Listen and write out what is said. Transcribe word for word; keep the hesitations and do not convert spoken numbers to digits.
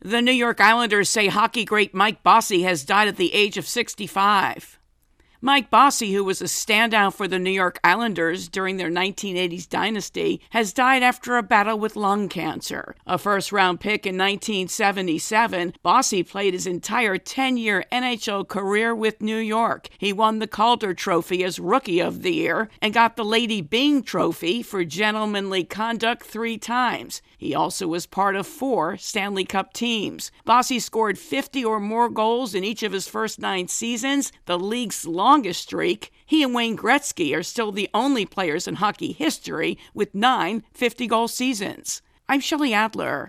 The New York Islanders say hockey great Mike Bossy has died at the age of sixty-five. Mike Bossy, who was a standout for the New York Islanders during their nineteen eighties dynasty, has died after a battle with lung cancer. A first-round pick in nineteen seventy-seven, Bossy played his entire ten-year N H L career with New York. He won the Calder Trophy as Rookie of the Year and got the Lady Byng Trophy for gentlemanly conduct three times. He also was part of four Stanley Cup teams. Bossy scored fifty or more goals in each of his first nine seasons, the league's longest streak. He and Wayne Gretzky are still the only players in hockey history with nine fifty-goal seasons. I'm Shelley Adler.